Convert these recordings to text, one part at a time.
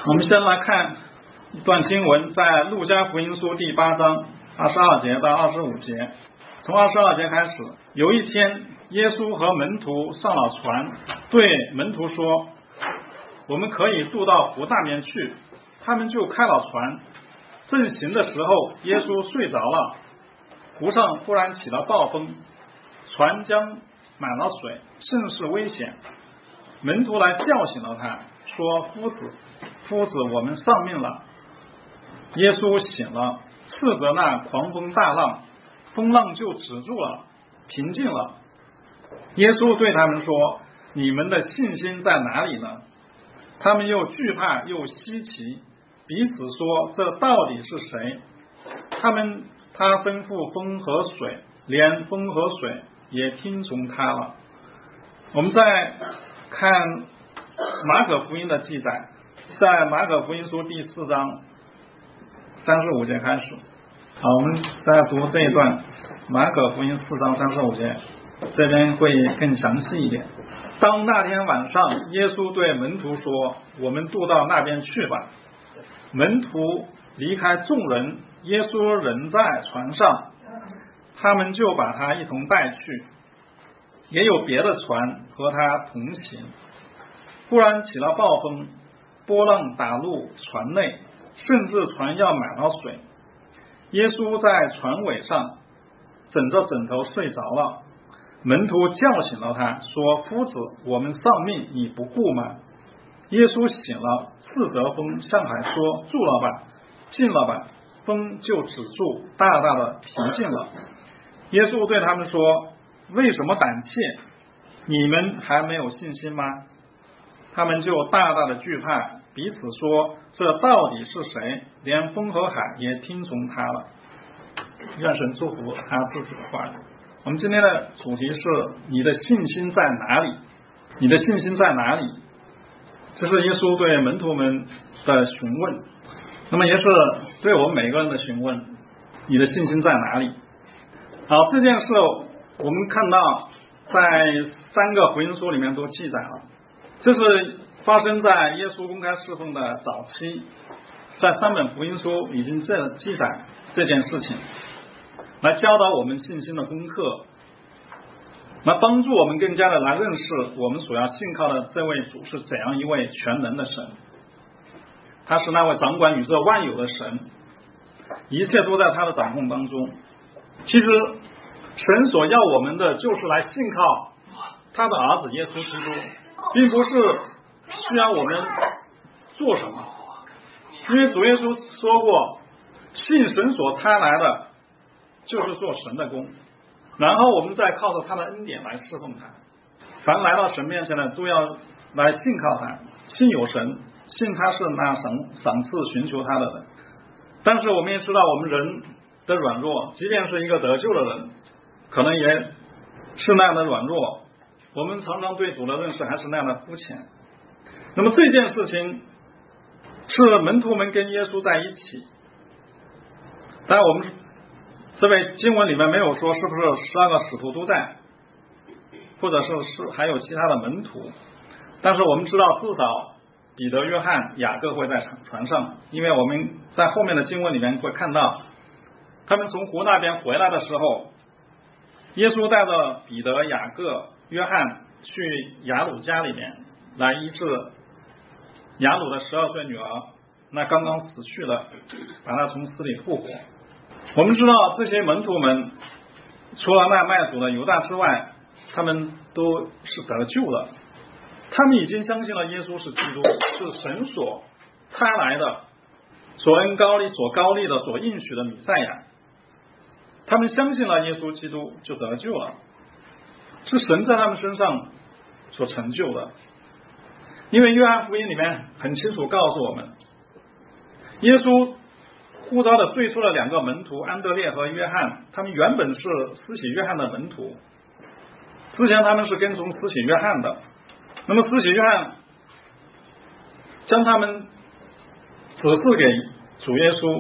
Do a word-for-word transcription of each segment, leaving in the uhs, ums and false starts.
我们先来看一段经文，在路加福音书第八章二十二节到二十五节。从二十二节开始，有一天，耶稣和门徒上了船，对门徒说：“我们可以渡到湖那边去。”他们就开了船。正行的时候，耶稣睡着了，湖上忽然起了暴风，船将满了水，甚是危险。门徒来叫醒了他，说：“夫子，夫子，我们丧命了。”耶稣醒了，斥责那狂风大浪，风浪就止住了，平静了。耶稣对他们说：“你们的信心在哪里呢？”他们又惧怕又稀奇，彼此说：“这到底是谁？”他们他吩咐风和水，连风和水也听从他了。我们再看马可福音的记载，在马可福音书第四章三十五节开始。好，我们再读这一段，马可福音四章三十五节，这边会更详细一点。当那天晚上，耶稣对门徒说：“我们渡到那边去吧。”门徒离开众人，耶稣人在船上，他们就把他一同带去。也有别的船和他同行。忽然起了暴风，波浪打入船内，甚至船要满了水。耶稣在船尾上枕着枕头睡着了。门徒叫醒了他，说：“夫子，我们丧命，你不顾吗？”耶稣醒了，斥责风，向海说：“住了吧，静了吧。”风就止住，大大的平静了。耶稣对他们说：“为什么胆怯？你们还没有信心吗？”他们就大大的惧怕，彼此说：“这到底是谁？连风和海也听从他了。”愿神祝福他自己的话语。我们今天的主题是：你的信心在哪里？你的信心在哪里？这是耶稣对门徒们的询问，那么也是对我们每个人的询问：你的信心在哪里？好，这件事我们看到在三个福音书里面都记载了，这是发生在耶稣公开侍奉的早期，在三本福音书已经这记载这件事情，来教导我们信心的功课，来帮助我们更加的来认识我们所要信靠的这位主是怎样一位全能的神。他是那位掌管宇宙万有的神，一切都在他的掌控当中。其实神所要我们的就是来信靠他的儿子耶稣基督，并不是需要我们做什么，因为主耶稣说过，信神所差来的就是做神的工，然后我们再靠着他的恩典来侍奉他。凡来到神面前的都要来信靠他，信有神，信他是那赏赏赐寻求他的人。但是我们也知道我们人的软弱，即便是一个得救的人，可能也是那样的软弱，我们常常对主的认识还是那样的肤浅。那么这件事情是门徒们跟耶稣在一起，当然我们这位经文里面没有说是不是十二个使徒都在，或者是是还有其他的门徒，但是我们知道至少彼得、约翰、雅各会在船上，因为我们在后面的经文里面会看到，他们从湖那边回来的时候，耶稣带着彼得、雅各、约翰去雅鲁家里面来医治雅鲁的十二岁女儿，那刚刚死去了，把她从死里复活。我们知道这些门徒们除了那卖主的犹大之外，他们都是得救了，他们已经相信了耶稣是基督，是神所差来的，所恩高立、所高立的、所应许的弥赛亚。他们相信了耶稣基督就得救了，是神在他们身上所成就的。因为约翰福音里面很清楚告诉我们，耶稣呼召的最初的两个门徒安德烈和约翰，他们原本是施洗约翰的门徒，之前他们是跟从施洗约翰的。那么施洗约翰将他们指示给主耶稣，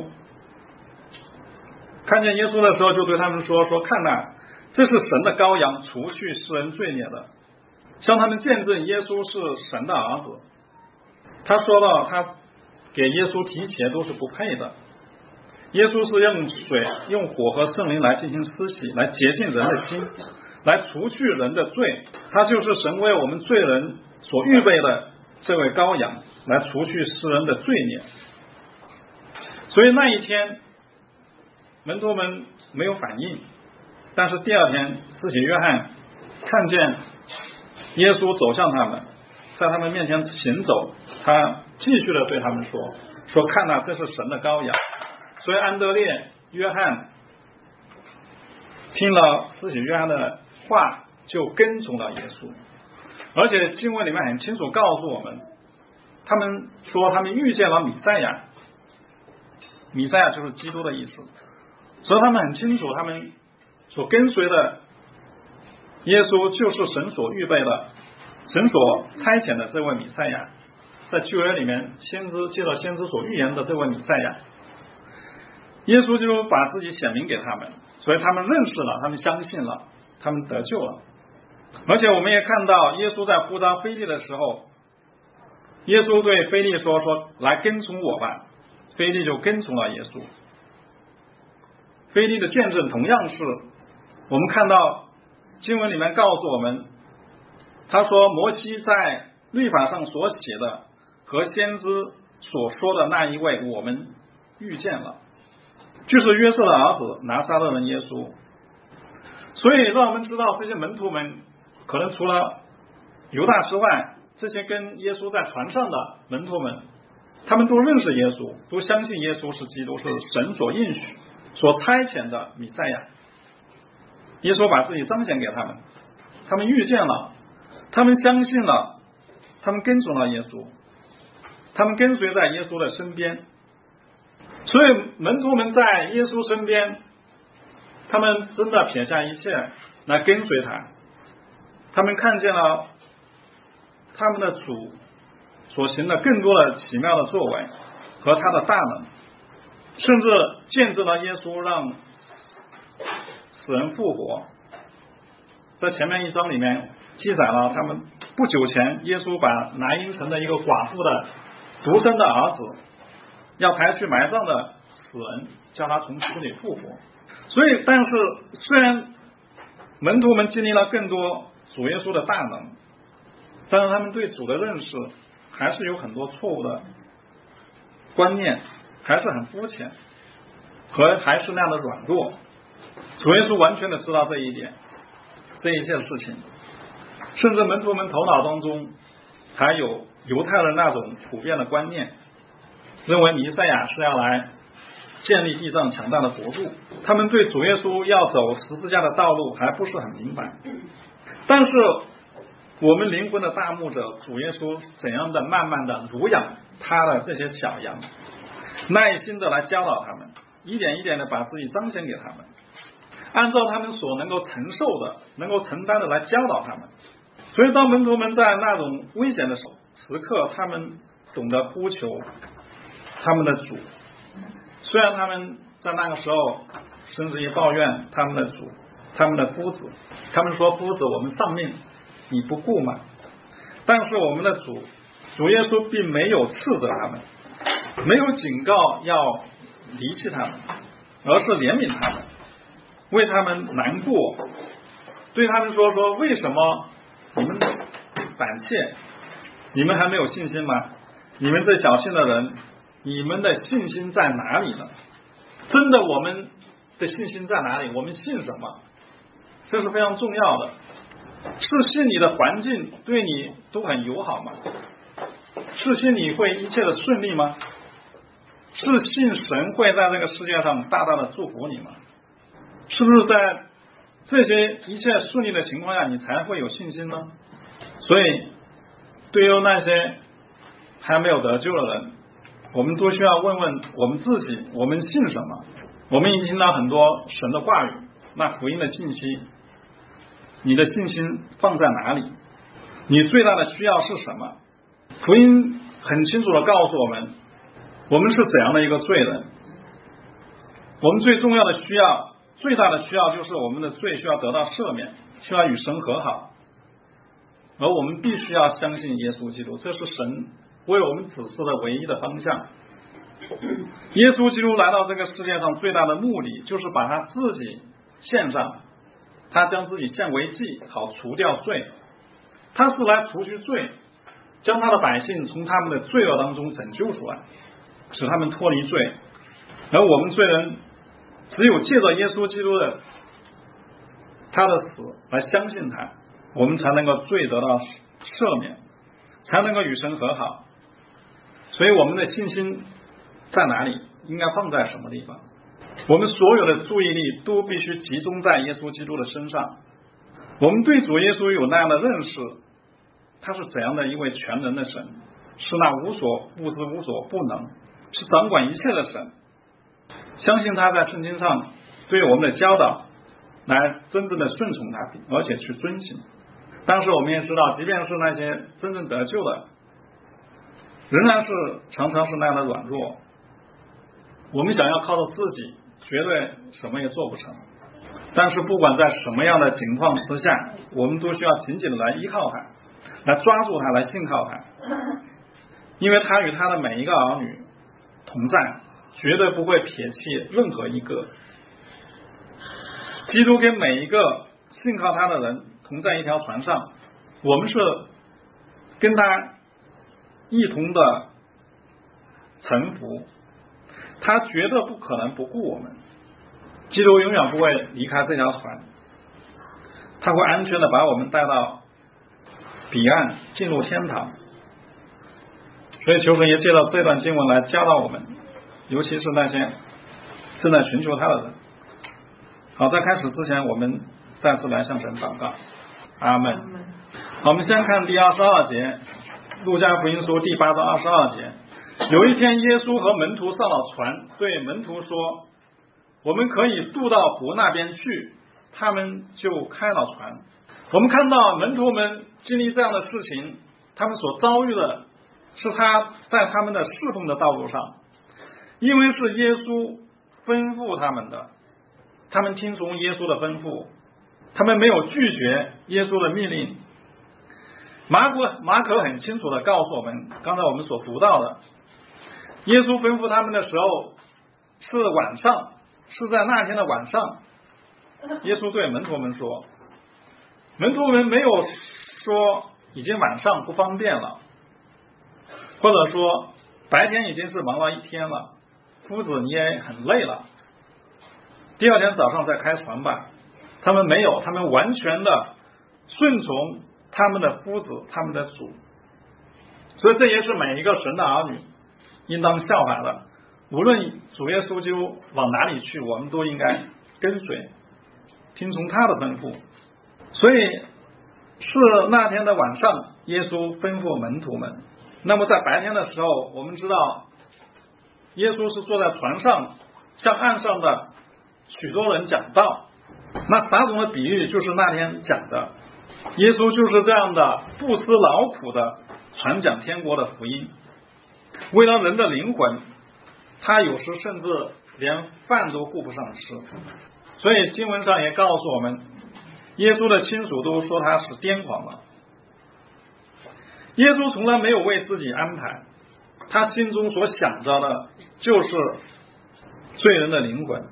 看见耶稣的时候就对他们说说看哪，这是神的羔羊，除去世人罪孽的，向他们见证耶稣是神的儿子。他说到他给耶稣提鞋都是不配的。耶稣是用水、用火和圣灵来进行施洗，来洁净人的心，来除去人的罪。他就是神为我们罪人所预备的这位羔羊，来除去世人的罪孽。所以那一天门徒们没有反应，但是第二天施洗约翰看见耶稣走向他们，在他们面前行走，他继续的对他们说说看哪，这是神的羔羊。所以安德烈、约翰听了施洗约翰的话，就跟从了耶稣。而且经文里面很清楚告诉我们，他们说他们遇见了米赛亚，米赛亚就是基督的意思。所以他们很清楚，他们所跟随的耶稣就是神所预备的、神所差遣的这位米赛亚，在旧约里面先知借着先知所预言的这位米赛亚。耶稣就把自己显明给他们，所以他们认识了，他们相信了，他们得救了。而且我们也看到耶稣在呼召腓利的时候，耶稣对腓利说说来跟从我吧，腓利就跟从了耶稣。腓利的见证同样是我们看到经文里面告诉我们，他说摩西在律法上所写的和先知所说的那一位我们遇见了，就是约瑟的儿子拿撒勒人耶稣。所以让我们知道，这些门徒们可能除了犹大之外，这些跟耶稣在船上的门徒们，他们都认识耶稣，都相信耶稣是基督，是神所应许所差遣的弥赛亚。耶稣把自己彰显给他们，他们遇见了，他们相信了，他们跟从了耶稣，他们跟随在耶稣的身边。所以门徒们在耶稣身边，他们真的撇下一切来跟随他。他们看见了他们的主所行的更多的奇妙的作为和他的大能，甚至见证了耶稣让死人复活。在前面一章里面记载了他们不久前耶稣把拿因城的一个寡妇的独生的儿子要抬去埋葬的死人，叫他从死里复活。所以但是虽然门徒们经历了更多主耶稣的大能，但是他们对主的认识还是有很多错误的观念，还是很肤浅，和还是那样的软弱。主耶稣完全的知道这一点，这一件事情，甚至门徒们头脑当中还有犹太人那种普遍的观念，认为弥赛亚是要来建立地上强大的国度。他们对主耶稣要走十字架的道路还不是很明白。但是我们灵魂的大牧者主耶稣怎样的慢慢的乳养他的这些小羊，耐心的来教导他们，一点一点的把自己彰显给他们，按照他们所能够承受的、能够承担的来教导他们。所以当门徒们在那种危险的时刻，他们懂得呼求他们的主。虽然他们在那个时候甚至于抱怨他们的主、他们的夫子，他们说夫子我们丧命你不顾吗？但是我们的主主耶稣并没有斥责他们，没有警告要离弃他们，而是怜悯他们，为他们难过，对他们说说为什么你们胆怯，你们还没有信心吗？你们这小信的人，你们的信心在哪里呢？真的我们的信心在哪里？我们信什么？这是非常重要的。是信你的环境对你都很友好吗？是信你会一切的顺利吗？是信神会在这个世界上大大的祝福你吗？是不是在这些一切顺利的情况下你才会有信心呢？所以对于那些还没有得救的人，我们都需要问问我们自己，我们信什么？我们已经听到很多神的话语，那福音的信息，你的信心放在哪里？你最大的需要是什么？福音很清楚的告诉我们，我们是怎样的一个罪人。我们最重要的需要，最大的需要就是我们的罪需要得到赦免，需要与神和好，而我们必须要相信耶稣基督，这是神为我们指示的唯一的方向。 耶稣基督来到这个世界上最大的目的就是把他自己献上，他将自己献为祭，好除掉罪。他是来除去罪，将他的百姓从他们的罪恶当中拯救出来，使他们脱离罪。而我们罪人只有借着耶稣基督的他的死来相信他，我们才能够罪得到赦免，才能够与神和好。所以我们的信心在哪里，应该放在什么地方？我们所有的注意力都必须集中在耶稣基督的身上。我们对主耶稣有那样的认识，他是怎样的一位全能的神，是那无所不知无所不能，是掌管一切的神。相信他在圣经上对我们的教导，来真正的顺从他，而且去遵行。但是我们也知道，即便是那些真正得救的，仍然是常常是那样的软弱。我们想要靠着自己，绝对什么也做不成。但是不管在什么样的情况之下，我们都需要紧紧的来依靠他，来抓住他，来信靠他，因为他与他的每一个儿女同在，绝对不会撇弃任何一个。基督跟每一个信靠他的人同在一条船上，我们是跟他一同的臣服，他绝对不可能不顾我们。基督永远不会离开这条船，他会安全的把我们带到彼岸，进入天堂。所以求神也借到这段经文来教导我们，尤其是那些正在寻求他的人。好，在开始之前，我们再次来向神祷告。阿们。好，我们先看第二十二节，路加福音书第八章二十二节。有一天，耶稣和门徒上了船，对门徒说：“我们可以渡到湖那边去。”他们就开了船。我们看到门徒们经历这样的事情，他们所遭遇的是他在他们的侍奉的道路上，因为是耶稣吩咐他们的，他们听从耶稣的吩咐，他们没有拒绝耶稣的命令。马可马可很清楚的告诉我们，刚才我们所读到的，耶稣吩咐他们的时候是晚上，是在那天的晚上。耶稣对门徒们说，门徒们没有说已经晚上不方便了，或者说白天已经是忙了一天了，夫子你也很累了，第二天早上再开船吧。他们没有，他们完全的顺从他们的夫子，他们的主。所以这也是每一个神的儿女应当效法的。无论主耶稣基督往哪里去，我们都应该跟随，听从他的吩咐。所以是那天的晚上，耶稣吩咐门徒们。那么在白天的时候，我们知道耶稣是坐在船上，向岸上的许多人讲道。那撒种的比喻就是那天讲的，耶稣就是这样的不思劳苦的传讲天国的福音，为了人的灵魂，他有时甚至连饭都顾不上吃。所以经文上也告诉我们，耶稣的亲属都说他是癫狂了。耶稣从来没有为自己安排，他心中所想着的就是罪人的灵魂，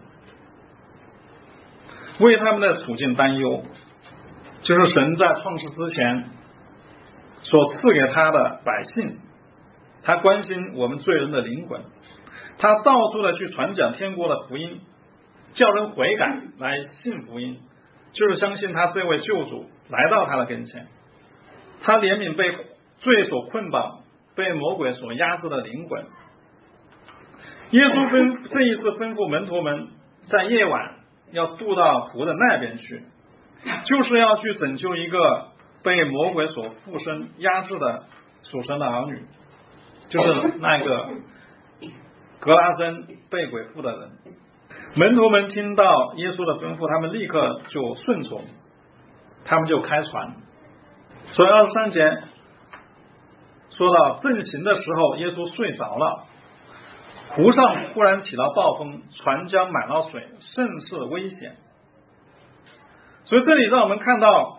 为他们的处境担忧，就是神在创世之前所赐给他的百姓。他关心我们罪人的灵魂，他到处的去传讲天国的福音，叫人悔改来信福音，就是相信他这位救主来到他的跟前。他怜悯被罪所捆绑、被魔鬼所压制的灵魂。耶稣吩这一次吩咐门徒们在夜晚要渡到湖的那边去，就是要去拯救一个被魔鬼所附身压制的属神的儿女，就是那个格拉森被鬼附的人。门徒们听到耶稣的吩咐，他们立刻就顺从，他们就开船。所以二十三节说到正行的时候，耶稣睡着了，湖上忽然起了暴风，船将满了水，甚是危险。所以这里让我们看到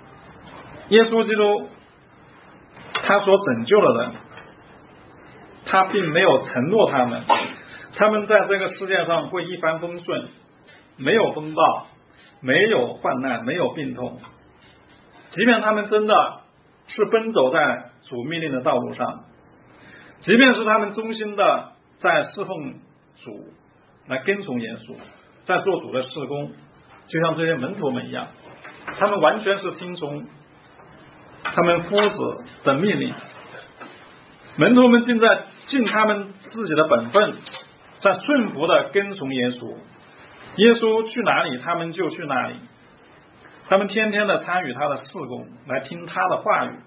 耶稣基督他所拯救的人， 他并没有承诺他们，他们在这个世界上会一帆风顺，没有风暴，没有患难，没有病痛。即便他们真的是奔走在主命令的道路上，即便是他们忠心的在侍奉主，来跟从耶稣，在做主的事工，就像这些门徒们一样，他们完全是听从他们夫子的命令。门徒们尽在尽他们自己的本分，在顺服的跟从耶稣，耶稣去哪里他们就去哪里，他们天天的参与他的事工，来听他的话语。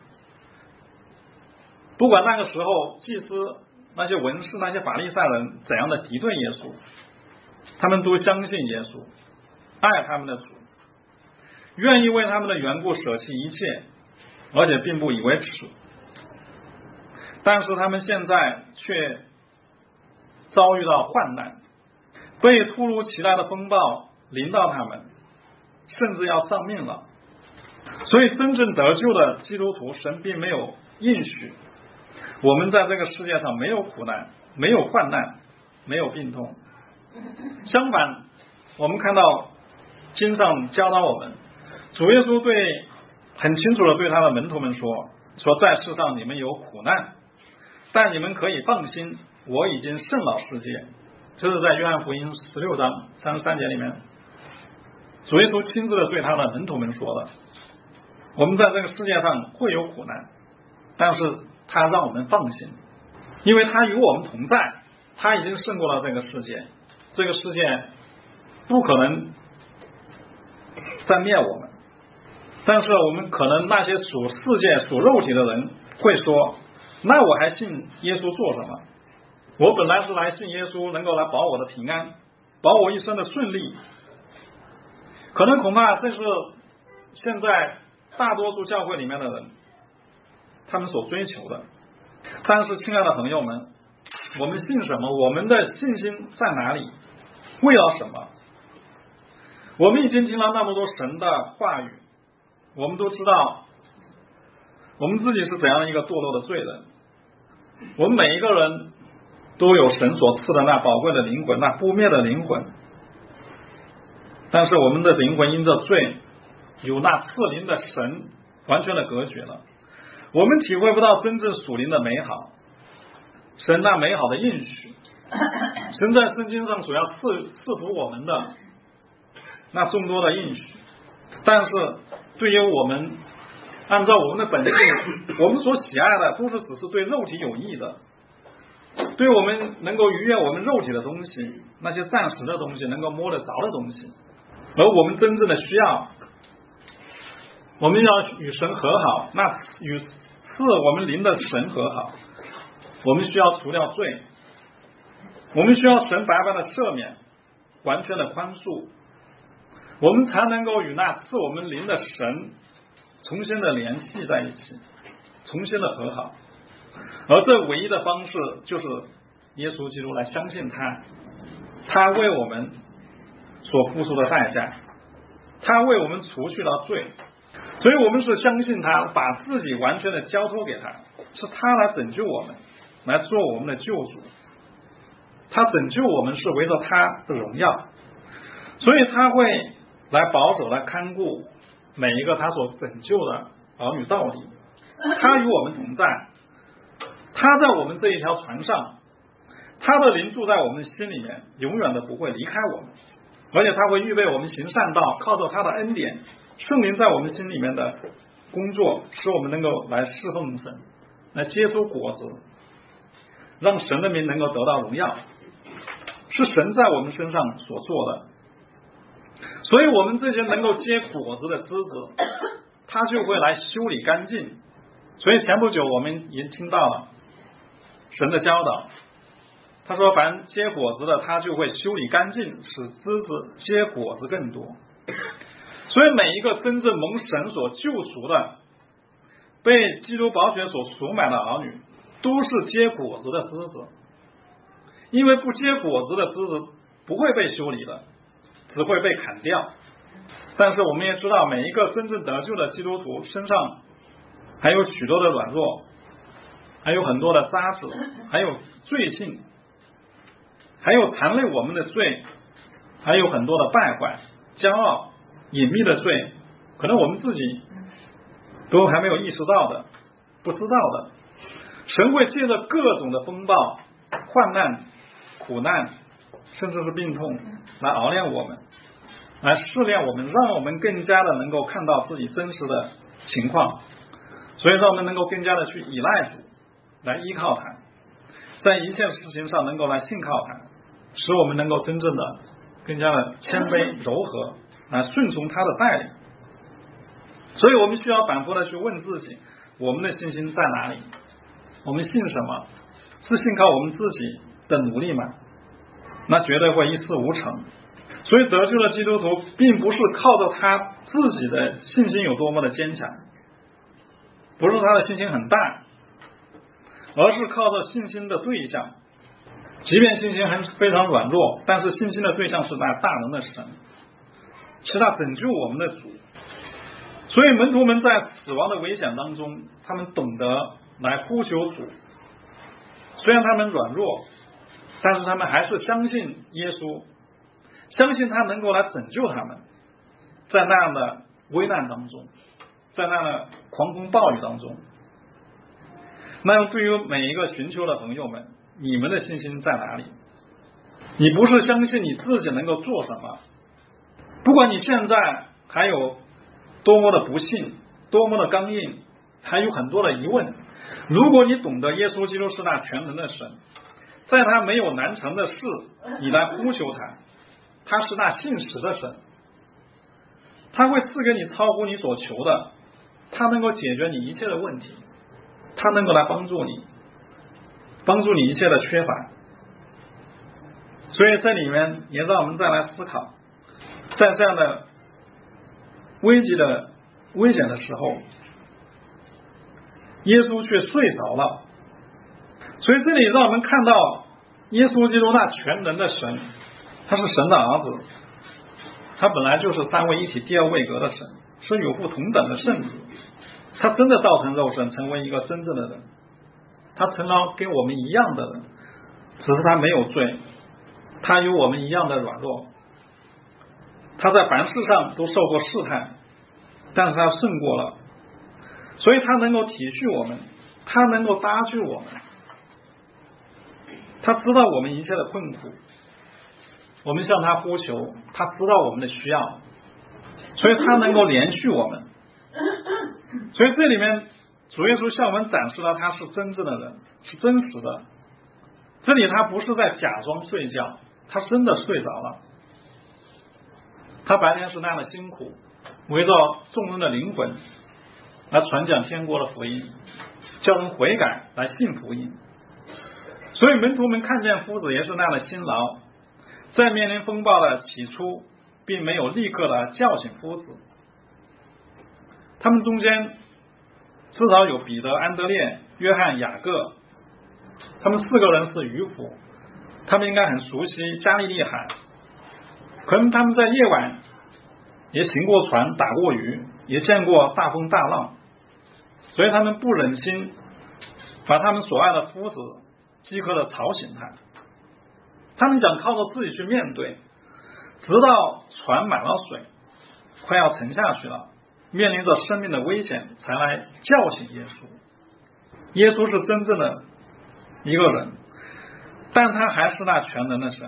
不管那个时候祭司、那些文士、那些法利赛人怎样的敌对耶稣，他们都相信耶稣，爱他们的主，愿意为他们的缘故舍弃一切，而且并不以为耻。但是他们现在却遭遇到患难，被突如其来的风暴临到他们，甚至要丧命了。所以真正得救的基督徒，神并没有应许我们在这个世界上没有苦难，没有患难，没有病痛。相反，我们看到经上教导我们，主耶稣对很清楚的对他的门徒们说，说在世上你们有苦难，但你们可以放心，我已经胜了世界。这是在约翰福音十六章三十三节里面，主耶稣亲自的对他的门徒们说的。我们在这个世界上会有苦难，但是他让我们放心，因为他与我们同在，他已经胜过了这个世界，这个世界不可能再灭我们。但是我们可能那些属世界属肉体的人会说，那我还信耶稣做什么？我本来是来信耶稣能够来保我的平安，保我一生的顺利。可能恐怕这是现在大多数教会里面的人他们所追求的。但是亲爱的朋友们，我们信什么？我们的信心在哪里？为了什么？我们已经听了那么多神的话语，我们都知道我们自己是怎样的一个堕落的罪人。我们每一个人都有神所赐的那宝贵的灵魂，那不灭的灵魂。但是我们的灵魂因着罪有那赐灵的神完全的隔绝了，我们体会不到真正属灵的美好，神那美好的应许，神在圣经上所要赐赐福我们的那众多的应许。但是对于我们按照我们的本性，我们所喜爱的都是只是对肉体有益的，对我们能够愉悦我们肉体的东西，那些暂时的东西，能够摸得着的东西。而我们真正的需要，我们要与神和好，那与赐我们灵的神和好，我们需要除掉罪，我们需要神白白的赦免，完全的宽恕，我们才能够与那赐我们灵的神重新的联系在一起，重新的和好。而这唯一的方式就是耶稣基督来相信他，他为我们所付出的代价，他为我们除去了罪。所以我们是相信他，把自己完全的交托给他，是他来拯救我们，来做我们的救主。他拯救我们是为了他的荣耀，所以他会来保守来看顾每一个他所拯救的儿女道理。他与我们同在，他在我们这一条船上，他的灵住在我们心里面，永远的不会离开我们，而且他会预备我们行善道，靠着他的恩典，圣灵在我们心里面的工作，使我们能够来侍奉神，来结出果子，让神的名能够得到荣耀，是神在我们身上所做的。所以我们这些能够结果子的枝子，他就会来修理干净。所以前不久我们已经听到了神的教导，他说凡结果子的，他就会修理干净，使枝子结果子更多。所以每一个真正蒙神所救赎的，被基督宝血所赎买的儿女，都是结果子的枝子。因为不结果子的枝子不会被修理的，只会被砍掉。但是我们也知道，每一个真正得救的基督徒身上还有许多的软弱，还有很多的渣子，还有罪性，还有缠累我们的罪，还有很多的败坏、骄傲、隐秘的罪，可能我们自己都还没有意识到的、不知道的。神会借着各种的风暴、患难、苦难，甚至是病痛，来熬炼我们，来试炼我们，让我们更加的能够看到自己真实的情况，所以让我们能够更加的去依赖主，来依靠他，在一切事情上能够来信靠他，使我们能够真正的更加的谦卑柔和，来顺从他的带领。所以我们需要反复的去问自己，我们的信心在哪里？我们信什么？是信靠我们自己的努力吗？那绝对会一事无成。所以得救的基督徒并不是靠着他自己的信心有多么的坚强，不是他的信心很大，而是靠着信心的对象。即便信心很非常软弱，但是信心的对象是那大能的神，是他拯救我们的主。所以门徒们在死亡的危险当中，他们懂得来呼求主，虽然他们软弱，但是他们还是相信耶稣，相信他能够来拯救他们，在那样的危难当中，在那样的狂风暴雨当中。那么对于每一个寻求的朋友们，你们的信心在哪里？你不是相信你自己能够做什么，不管你现在还有多么的不幸，多么的刚硬，还有很多的疑问，如果你懂得耶稣基督是那全能的神，在他没有难成的事，你来呼求他，他是那信实的神，他会赐给你超乎你所求的，他能够解决你一切的问题，他能够来帮助你，帮助你一切的缺乏。所以这里面也让我们再来思考，在这样的危急的危险的时候，耶稣却睡着了。所以这里让我们看到耶稣基督那全能的神，他是神的儿子，他本来就是三位一体第二位格的神，是有不同等的圣子，他真的道成肉身，成为一个真正的人，他成了跟我们一样的人，只是他没有罪，他有我们一样的软弱，他在凡事上都受过试探，但是他胜过了，所以他能够体恤我们，他能够搭救我们，他知道我们一切的困苦，我们向他呼求，他知道我们的需要，所以他能够连续我们。所以这里面主耶稣向我们展示了他是真正的人，是真实的。这里他不是在假装睡觉，他真的睡着了。他白天是那样的辛苦，围绕众人的灵魂来传讲天国的福音，叫人悔改来信福音。所以门徒们看见夫子也是那样的辛劳，在面临风暴的起初并没有立刻的叫醒夫子，他们中间至少有彼得、安德烈、约翰、雅各，他们四个人是渔夫，他们应该很熟悉加利利海，可能他们在夜晚也行过船，打过鱼，也见过大风大浪，所以他们不忍心把他们所爱的夫子饥渴的吵醒他，他们想靠着自己去面对，直到船满了水，快要沉下去了，面临着生命的危险，才来叫醒耶稣。耶稣是真正的一个人，但他还是那全能的神，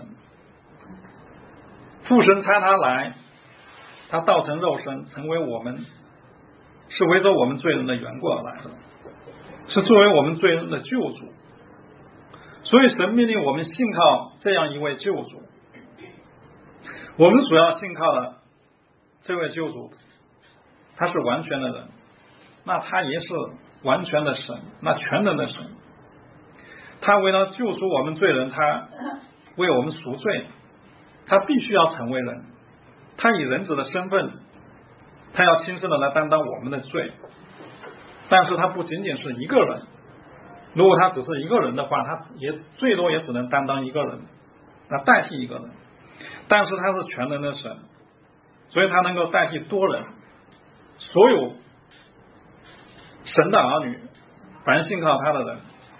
父神差他来，他道成肉身，成为我们，是为着我们罪人的缘故而来的，是作为我们罪人的救主。所以神命令我们信靠这样一位救主，我们所要信靠的这位救主，他是完全的人，那他也是完全的神，那全能的神，他为了救赎我们罪人，他为我们赎罪，他必须要成为人，他以人子的身份，他要亲身的来担当我们的罪。但是他不仅仅是一个人，如果他只是一个人的话，他也最多也只能担当一个人，来代替一个人，但是他是全能的神，所以他能够代替多人。所有神的儿女，凡信靠他的人，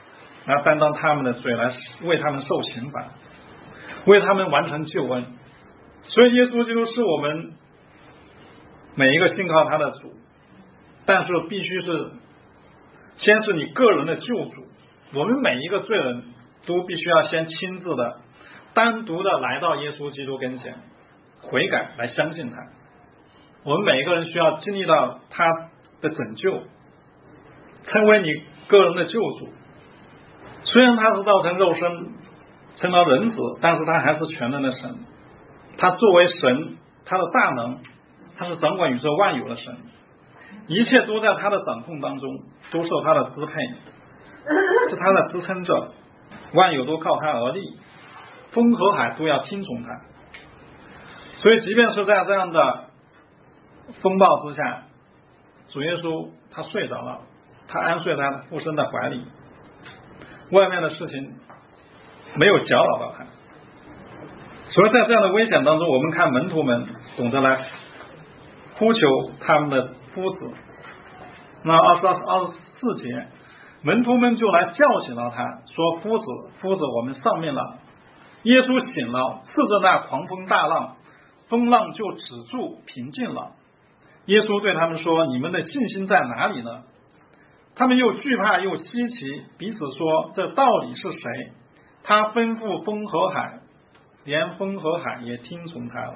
来担当他们的罪，来为他们受刑罚，为他们完成救恩。所以耶稣基督是我们每一个信靠他的主，但是必须是先是你个人的救主。我们每一个罪人都必须要先亲自的单独的来到耶稣基督跟前悔改，来相信他。我们每一个人需要经历到他的拯救，成为你个人的救主。虽然他是道成肉身成了人子，但是他还是全能的神。他作为神，他的大能，他是掌管宇宙万有的神，一切都在他的掌控当中，都受他的支配，是他的支撑着，万有都靠他而立，风和海都要听从他。所以即便是在这样的风暴之下，主耶稣他睡着了，他安睡在父神的怀里，外面的事情没有搅扰到他。所以在这样的危险当中，我们看门徒们懂得来呼求他们的夫子。那二十二、二十四节，门徒们就来叫醒了他，说：“夫子，夫子，我们丧命了。”耶稣醒了，斥着那狂风大浪，风浪就止住，平静了。耶稣对他们说：“你们的信心在哪里呢？”他们又惧怕又稀奇，彼此说：“这到底是谁？他吩咐风和海，连风和海也听从他了。”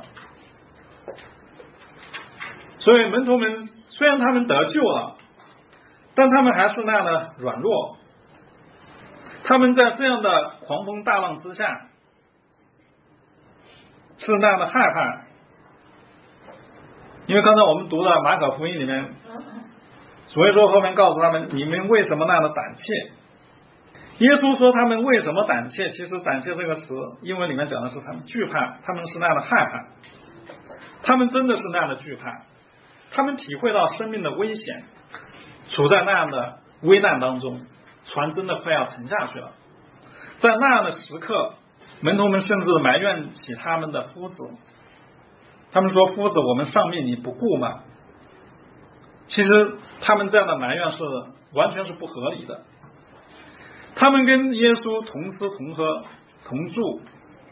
所以门徒们虽然他们得救了，但他们还是那样的软弱。他们在这样的狂风大浪之下是那样的害怕。因为刚才我们读的马可福音里面，所以说后面告诉他们，你们为什么那样的胆怯？耶稣说他们为什么胆怯，其实胆怯这个词英文里面讲的是他们惧怕，他们是那样的害怕，他们真的是那样的惧怕，他们体会到生命的危险，处在那样的危难当中，船真的快要沉下去了。在那样的时刻，门徒们甚至埋怨起他们的夫子，他们说：“夫子，我们丧命你不顾吗？”其实他们这样的埋怨是完全是不合理的。他们跟耶稣同吃同喝同住，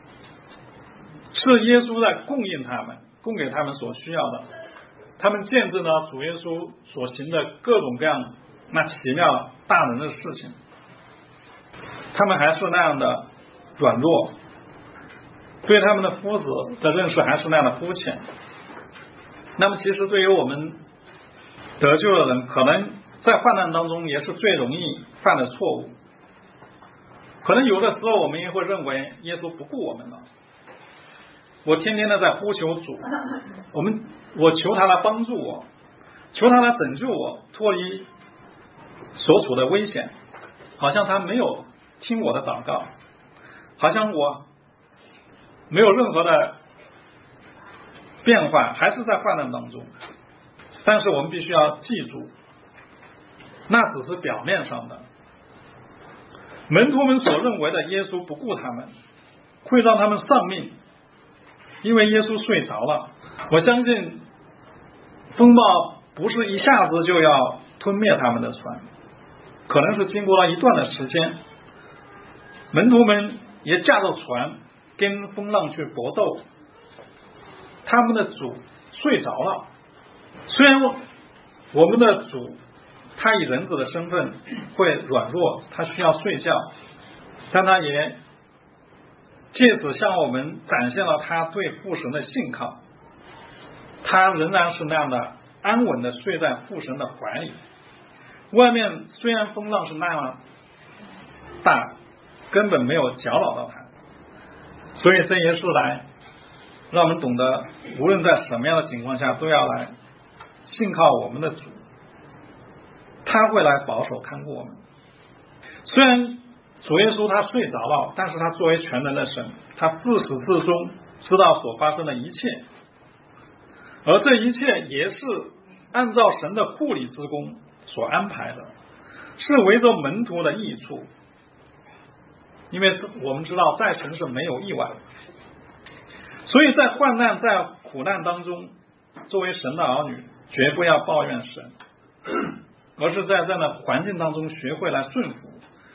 是耶稣在供应他们，供给他们所需要的。他们见证了主耶稣所行的各种各样那奇妙大能的事情，他们还是那样的软弱，对他们的夫子的认识还是那样的肤浅。那么其实对于我们得救的人，可能在患难当中也是最容易犯的错误。可能有的时候我们也会认为耶稣不顾我们了，我天天的在呼求主，我们我求他来帮助我，求他来拯救我，脱离所处的危险，好像他没有听我的祷告，好像我没有任何的变化，还是在患难当中。但是我们必须要记住，那只是表面上的。门徒们所认为的耶稣不顾他们，会让他们丧命，因为耶稣睡着了。我相信风暴不是一下子就要吞灭他们的船，可能是经过了一段的时间，门徒们也驾着船跟风浪去搏斗，他们的主睡着了。虽然我们的主他以人子的身份会软弱，他需要睡觉，但他也借此向我们展现了他对父神的信靠，他仍然是那样的安稳的睡在父神的怀里。外面虽然风浪是那样大，根本没有搅扰到他。所以这也是来让我们懂得，无论在什么样的情况下，都要来信靠我们的主，他会来保守看顾我们。虽然主耶稣他睡着了，但是他作为全能的神，他自始至终知道所发生的一切，而这一切也是按照神的护理之功所安排的，是围着门徒的益处。因为我们知道在神是没有意外的，所以在患难在苦难当中，作为神的儿女绝不要抱怨神，而是在这样的环境当中学会来顺服，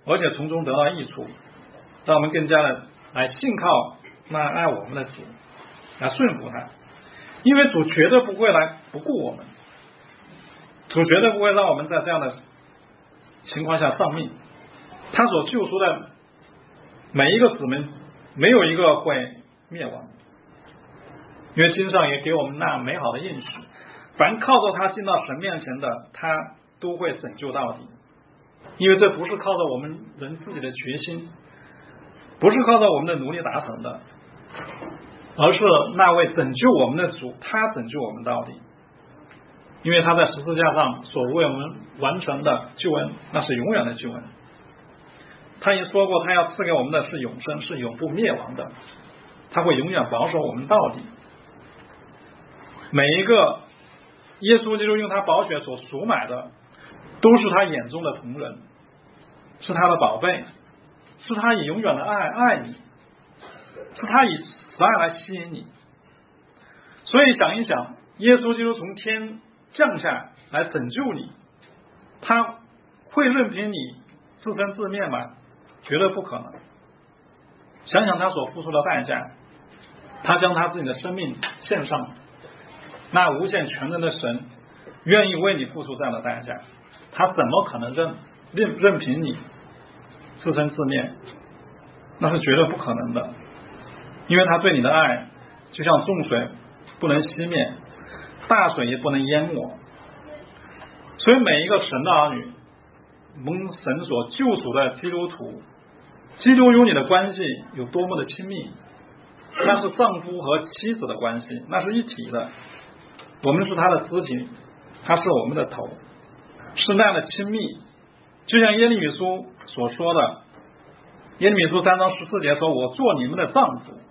而且从中得到益处，让我们更加的来信靠那爱我们的主，来顺服他。因为主绝对不会来不顾我们，主绝对不会让我们在这样的情况下丧命。他所救赎的每一个子民，没有一个会灭亡，因为经上也给我们那美好的应许，凡靠着他进到神面前的，他都会拯救到底。因为这不是靠着我们人自己的决心，不是靠着我们的努力达成的，而是那位拯救我们的主，他拯救我们到底。因为他在十字架上所为我们完成的救恩，那是永远的救恩。他也说过，他要赐给我们的是永生，是永不灭亡的，他会永远保守我们到底。每一个耶稣基督用他宝血所赎买的，都是他眼中的同人，是他的宝贝，是他以永远的爱爱你，是他以慈爱来吸引你。所以想一想，耶稣基督从天降下来拯救你，他会任凭你自生自灭吗？绝对不可能。想想他所付出的代价，他将他自己的生命献上，那无限全能的神愿意为你付出这样的代价，他怎么可能任任任凭你自生自灭？那是绝对不可能的。因为他对你的爱就像众水不能熄灭，大水也不能淹没。所以每一个神的儿女，蒙神所救赎的基督徒，基督与你的关系有多么的亲密，那是丈夫和妻子的关系，那是一体的。我们是他的肢体，他是我们的头，是那样的亲密。就像耶利米书所说的，耶利米书三章十四节说，我做你们的丈夫。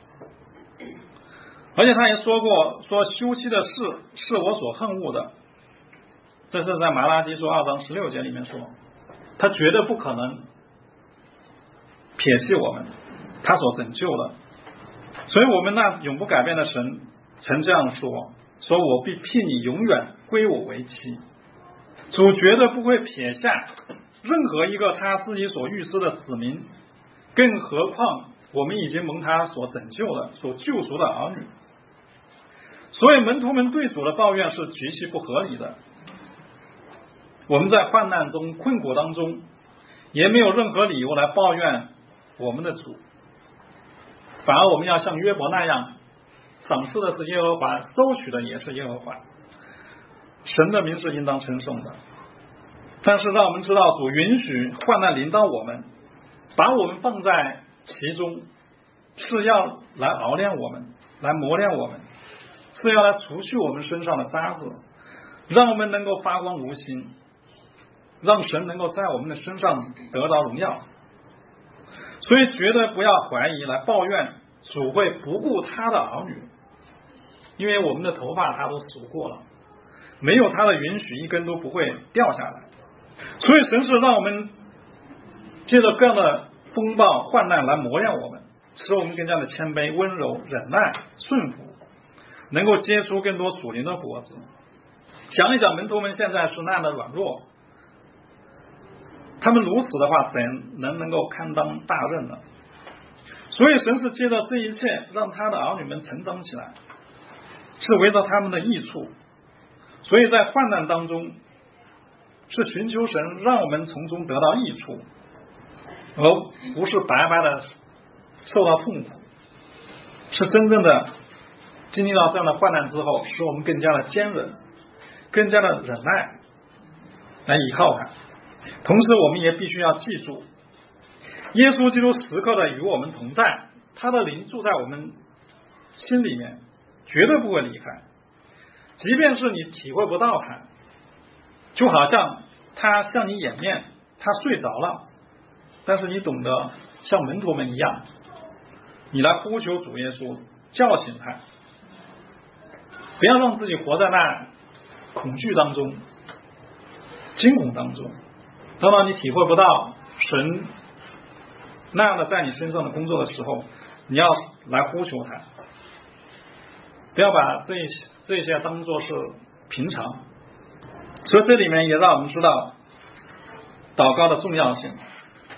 而且他也说过，说休妻的事是我所恨恶的，这是在马拉基书二章十六节里面说，他绝对不可能撇弃我们，他所拯救的。所以我们那永不改变的神曾这样说，说我必聘你永远归我为妻。主绝对不会撇下任何一个他自己所预知的子民，更何况我们已经蒙他所拯救的、所救赎的儿女。所以门徒们对主的抱怨是极其不合理的。我们在患难中、困苦当中，也没有任何理由来抱怨我们的主，反而我们要像约伯那样，赏赐的是耶和华，收取的也是耶和华，神的名是应当称颂的。但是让我们知道，主允许患难临到我们，把我们放在其中，是要来熬炼我们，来磨练我们，是要来除去我们身上的渣子，让我们能够发光如新，让神能够在我们的身上得到荣耀。所以绝对不要怀疑来抱怨主会不顾他的儿女，因为我们的头发他都数过了，没有他的允许一根都不会掉下来。所以神是让我们借着各样的风暴患难来磨练我们，使我们更加的谦卑、温柔、忍耐、顺服，能够结出更多属灵的果子。想一想，门徒们现在是那样的软弱，他们如此的话，怎能能够堪当大任呢？所以神是借着这一切，让他的儿女们成长起来，是围着他们的益处。所以在患难当中，是寻求神让我们从中得到益处，而不是白白的受到痛苦，是真正的经历到这样的患难之后，使我们更加的坚韧，更加的忍耐，来依靠他。同时我们也必须要记住，耶稣基督时刻的与我们同在，他的灵住在我们心里面，绝对不会离开。即便是你体会不到他，就好像他向你掩面，他睡着了，但是你懂得像门徒们一样，你来呼求主耶稣，叫醒他，不要让自己活在那恐惧当中、惊恐当中。等到你体会不到神那样的在你身上的工作的时候，你要来呼求他，不要把这些这些当作是平常。所以这里面也让我们知道祷告的重要性。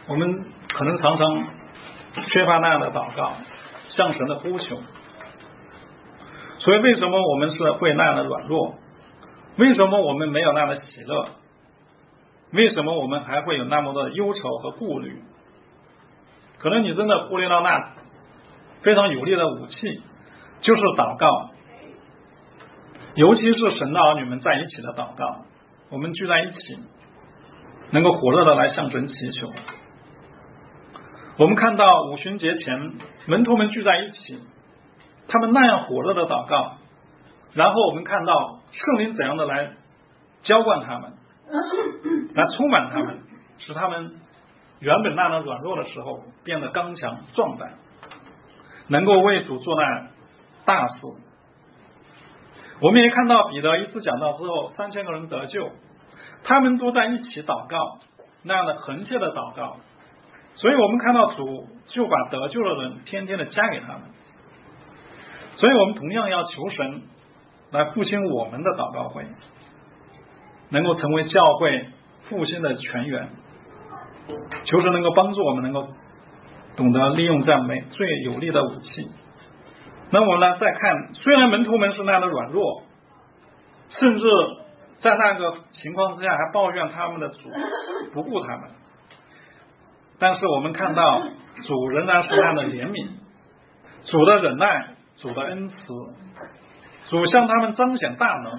我们可能常常缺乏那样的祷告，向神的呼求。所以为什么我们是会那样的软弱？为什么我们没有那样的喜乐？为什么我们还会有那么多的忧愁和顾虑？可能你真的忽略到那非常有力的武器，就是祷告，尤其是神的儿女们在一起的祷告，我们聚在一起，能够火热的来向神祈求。我们看到五旬节前门徒们聚在一起，他们那样火热的祷告，然后我们看到圣灵怎样的来浇灌他们，来充满他们，使他们原本那样软弱的时候变得刚强壮胆，能够为主做那大事。我们也看到彼得一次讲道之后，三千个人得救，他们都在一起祷告，那样的恒切的祷告。所以我们看到主就把得救的人天天的加给他们。所以我们同样要求神来复兴我们的祷告会，能够成为教会复兴的泉源。求神能够帮助我们，能够懂得利用这样美最有力的武器。那我们来再看，虽然门徒们是那样的软弱，甚至在那个情况之下还抱怨他们的主不顾他们，但是我们看到主仍然是那样的怜悯，主的忍耐，主的恩慈，主向他们彰显大能。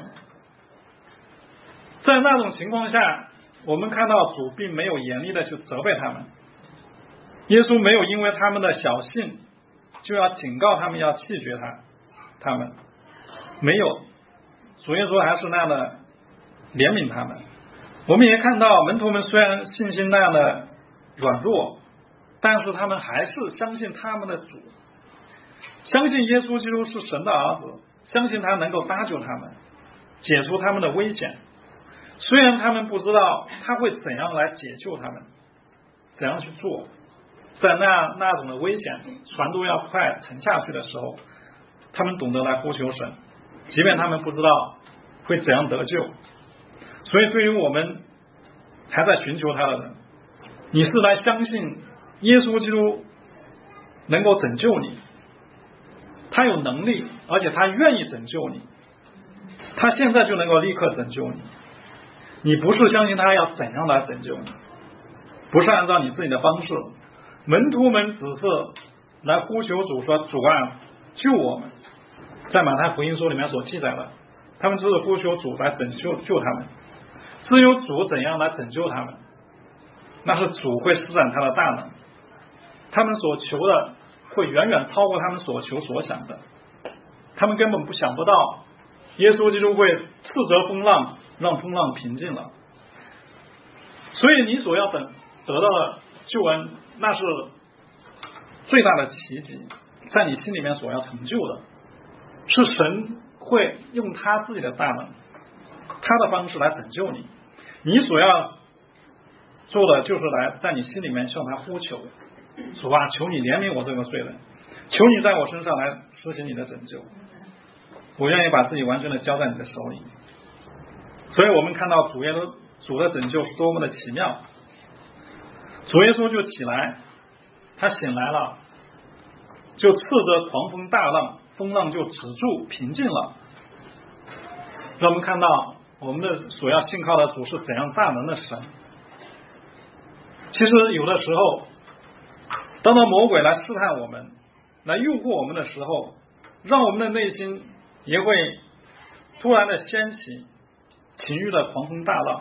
在那种情况下，我们看到主并没有严厉的去责备他们，耶稣没有因为他们的小信就要警告他们要弃绝他他们没有，主耶稣还是那样的怜悯他们。我们也看到门徒们虽然信心那样的软弱，但是他们还是相信他们的主，相信耶稣基督是神的儿子，相信他能够搭救他们，解除他们的危险。虽然他们不知道他会怎样来解救他们，怎样去做，在那那种的危险船都要快沉下去的时候，他们懂得来呼求神，即便他们不知道会怎样得救。所以对于我们还在寻求他的人，你是来相信耶稣基督能够拯救你，他有能力，而且他愿意拯救你，他现在就能够立刻拯救你。你不是相信他要怎样来拯救你，不是按照你自己的方式。门徒们只是来呼求主说，主啊救我们，在马太福音书里面所记载的，他们只是呼求主来拯救救他们。至于主怎样来拯救他们，那是主会施展他的大能，他们所求的会远远超过他们所求所想的，他们根本不想不到耶稣基督会斥责风浪，让风浪平静了。所以你所要等得到的救恩，那是最大的奇迹，在你心里面所要成就的，是神会用他自己的大能，他的方式来拯救你。你所要做的就是来在你心里面向他呼求，主啊，求你怜悯我这个罪人，求你在我身上来实行你的拯救，我愿意把自己完全的交在你的手里。所以我们看到主耶稣主的拯救是多么的奇妙。主耶稣就起来，他醒来了，就斥责狂风大浪，风浪就止住平静了。让我们看到我们的所要信靠的主是怎样大能的神。其实有的时候，当到魔鬼来试探我们，来诱惑我们的时候，让我们的内心也会突然的掀起情欲的狂风大浪。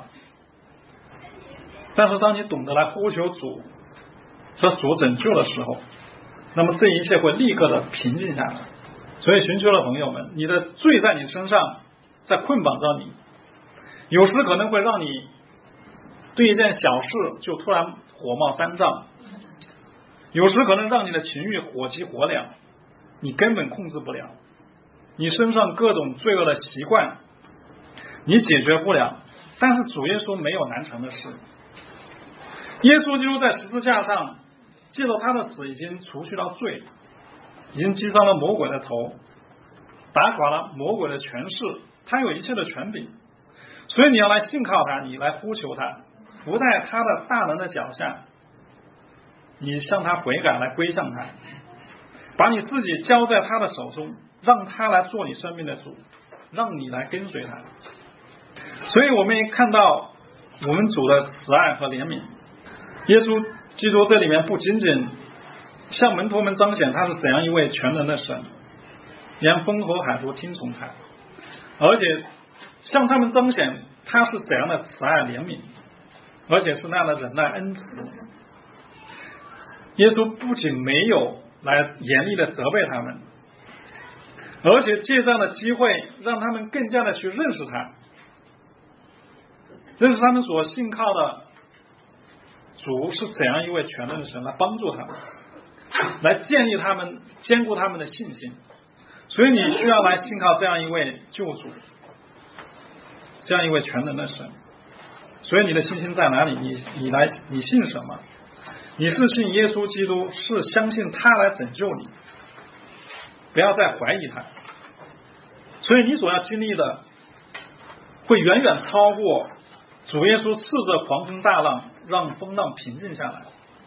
但是当你懂得来呼求主和主拯救的时候，那么这一切会立刻的平静下来。所以寻求的朋友们，你的罪在你身上在捆绑着你，有时可能会让你对一件小事就突然火冒三丈，有时可能让你的情欲火急火燎，你根本控制不了，你身上各种罪恶的习惯你解决不了。但是主耶稣没有难成的事，耶稣基督在十字架上借着他的死已经除去了罪，已经击伤了魔鬼的头，打垮了魔鬼的权势，他有一切的权柄。所以你要来信靠他，你来呼求他，伏在他的大能的脚下， 你向他悔改，来归向他，把你自己交在他的手中，让他来做你生命的主，让你来跟随他。所以我们也看到我们主的慈爱和怜悯。耶稣基督这里面不仅仅向门徒们彰显他是怎样一位全能的神，连风和海都听从他，而且向他们彰显他是怎样的慈爱怜悯，而且是那样的忍耐恩慈。耶稣不仅没有来严厉的责备他们，而且借这样的机会让他们更加的去认识他，认识他们所信靠的主是怎样一位全能的神，来帮助他们，来建立他们，坚固他们的信心。所以你需要来信靠这样一位救主，这样一位全能的神。所以你的信心在哪里？你你来你信什么？你是信耶稣基督，是相信他来拯救你，不要再怀疑他。所以你所要经历的会远远超过主耶稣斥责狂风大浪，让风浪平静下来。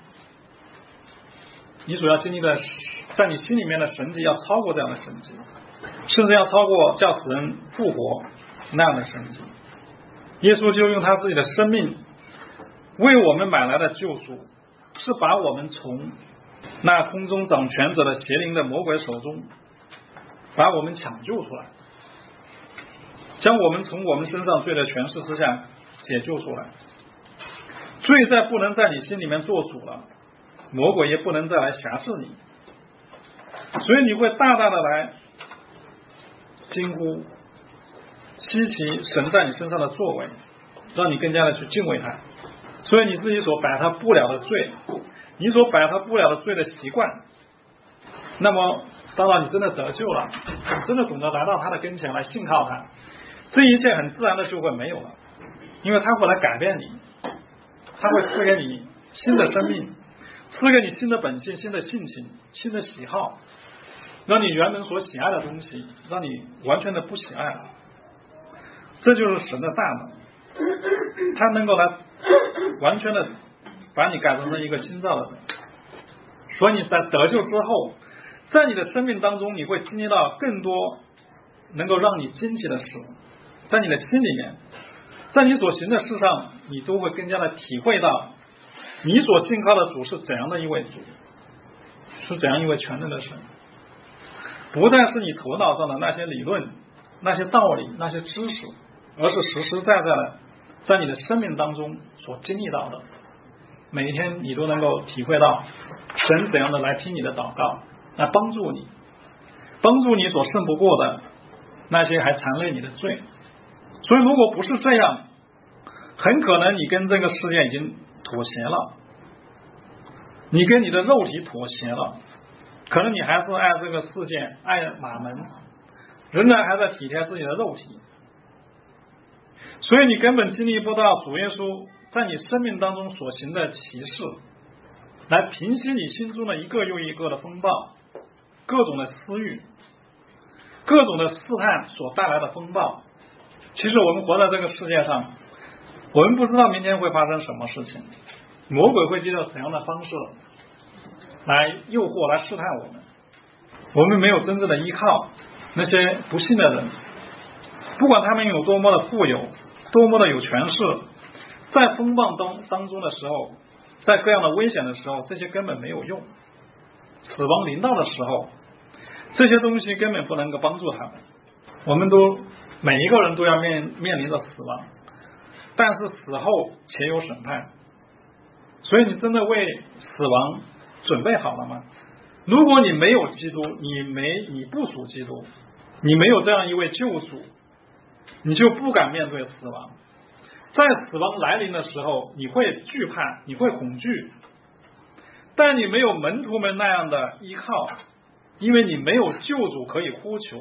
你所要经历的在你心里面的神迹要超过这样的神迹，甚至要超过叫死人复活那样的神迹。耶稣就用他自己的生命为我们买来的救赎，是把我们从那空中掌权者的邪灵的魔鬼手中把我们抢救出来，将我们从我们身上罪的权势之下解救出来。罪再不能在你心里面做主了，魔鬼也不能再来辖制你，所以你会大大的来惊呼稀奇神在你身上的作为，让你更加的去敬畏他。所以你自己所摆脱不了的罪，你所摆脱不了的罪的习惯，那么当然你真的得救了，你真的懂得来到他的跟前来信靠他，这一切很自然的就会没有了，因为他会来改变你，他会赐给你新的生命，赐给你新的本性、新的性情、新的喜好，让你原本所喜爱的东西让你完全的不喜爱了。这就是神的大能，他能够来完全的把你改成了一个新造的人。所以你在得救之后，在你的生命当中你会经历到更多能够让你惊奇的事，在你的心里面，在你所行的事上，你都会更加的体会到你所信靠的主是怎样的一位主，是怎样一位全能的神。不再是你头脑上的那些理论、那些道理、那些知识，而是实实在在的在你的生命当中所经历到的。每一天你都能够体会到神怎样的来听你的祷告，来帮助你，帮助你所胜不过的那些还缠累你的罪。所以如果不是这样，很可能你跟这个世界已经妥协了，你跟你的肉体妥协了，可能你还是爱这个世界，爱马门，仍然还在体贴自己的肉体，所以你根本经历不到主耶稣在你生命当中所行的奇事，来平息你心中的一个又一个的风暴，各种的私欲，各种的试探所带来的风暴。其实我们活在这个世界上，我们不知道明天会发生什么事情，魔鬼会借着怎样的方式来诱惑，来试探我们。我们没有真正的依靠，那些不信的人，不管他们有多么的富有，多么的有权势，在风暴当当中的时候，在各样的危险的时候，这些根本没有用。死亡临到的时候，这些东西根本不能够帮助他们。我们都每一个人都要面面临着死亡，但是死后且有审判。所以你真的为死亡准备好了吗？如果你没有基督，你没你不属基督，你没有这样一位救主，你就不敢面对死亡。在死亡来临的时候，你会惧怕，你会恐惧，但你没有门徒们那样的依靠，因为你没有救主可以呼求。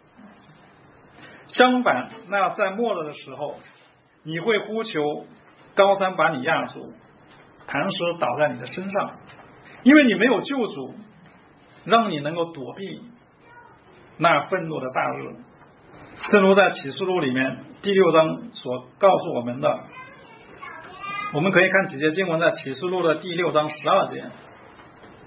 相反，那在末日的时候，你会呼求高山把你压住，磐石倒在你的身上，因为你没有救主让你能够躲避那愤怒的大日。正如在启示录里面第六章所告诉我们的，我们可以看几节经文，在启示录的第六章十二节，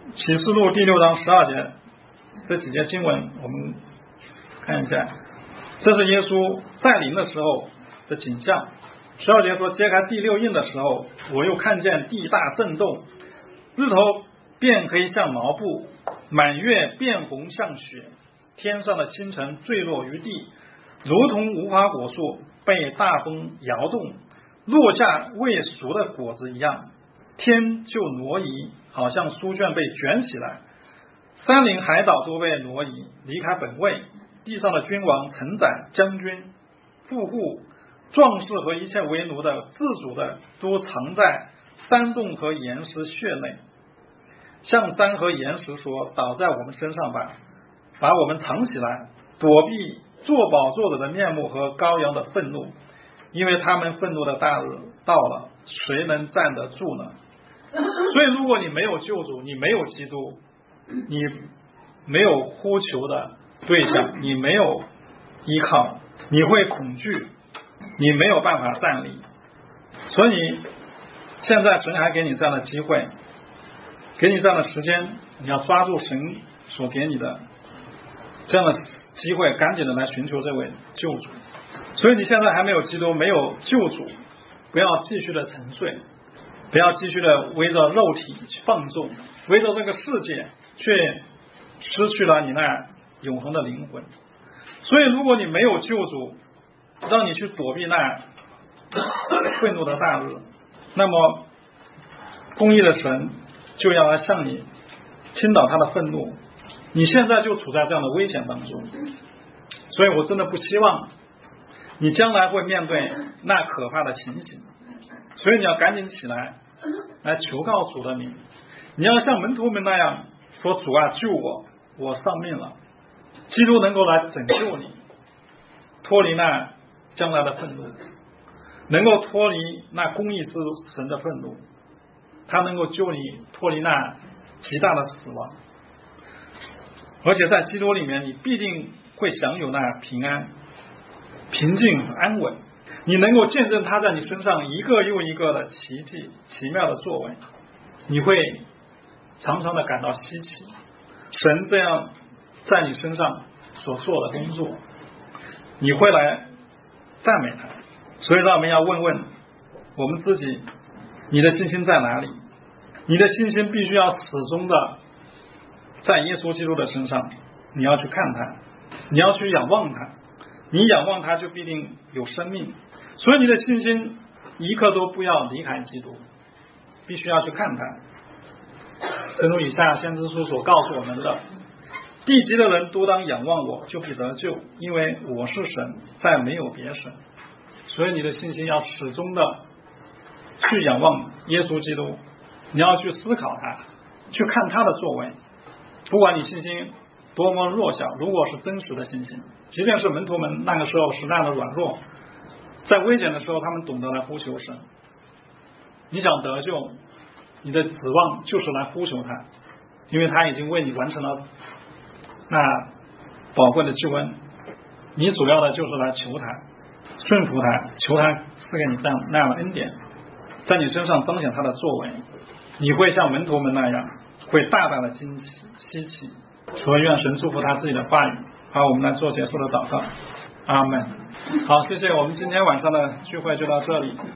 启示录第六章十二节这几节经文，我们看一下，这是耶稣再临的时候的景象。十二节说，揭开第六印的时候，我又看见地大震动，日头变黑像毛布，满月变红像雪，天上的星辰坠落于地，如同无花果树被大风摇动，落下未熟的果子一样，天就挪移，好像书卷被卷起来，山林海岛都被挪移，离开本位，地上的君王、臣宰、将军、富户、壮士和一切为奴的、自主的，都藏在山洞和岩石穴内，向山和岩石说，倒在我们身上吧，把我们藏起来，躲避坐宝座者的面目和羔羊的愤怒，因为他们愤怒的大日到了，谁能站得住呢？所以如果你没有救主，你没有基督，你没有呼求的对象，你没有依靠，你会恐惧，你没有办法站立。所以现在神还给你这样的机会，给你这样的时间，你要抓住神所给你的这样的机会，赶紧的来寻求这位救主。所以你现在还没有基督，没有救主，不要继续的沉睡，不要继续的围着肉体去放纵，围着这个世界却失去了你那永恒的灵魂。所以如果你没有救主，让你去躲避那愤怒的大日，那么公义的神就要来向你倾倒他的愤怒，你现在就处在这样的危险当中。所以我真的不希望你将来会面对那可怕的情形，所以你要赶紧起来，来求告主的名。你要像门徒们那样说，主啊，救我，我丧命了。基督能够来拯救你，脱离那将来的愤怒，能够脱离那公义之神的愤怒，他能够救你脱离那极大的死亡。而且在基督里面，你必定会享有那平安、平静和安稳，你能够见证他在你身上一个又一个的奇迹、奇妙的作为，你会常常的感到稀奇，神这样在你身上所做的工作，你会来赞美他。所以让我们要问问我们自己，你的信心在哪里？你的信心必须要始终的在耶稣基督的身上，你要去看他，你要去仰望他，你仰望他就必定有生命。所以你的信心一刻都不要离开基督，必须要去看他。正如以赛亚先知书所告诉我们的，地极的人都当仰望我，就必得救，因为我是神，再没有别神。所以你的信心要始终的去仰望耶稣基督，你要去思考他，去看他的作为。不管你信心多么弱小，如果是真实的信心，即便是门徒们那个时候是那样的软弱，在危险的时候他们懂得来呼求神。你想得救，你的指望就是来呼求他，因为他已经为你完成了那宝贵的救恩，你主要的就是来求他，顺服他，求他赐给你这样那样的恩典，在你身上彰显他的作为，你会像门徒们那样，会大大的惊奇稀奇。所以愿神祝福他自己的话语。好，我们来做结束的祷告。阿们。好，谢谢，我们今天晚上的聚会就到这里。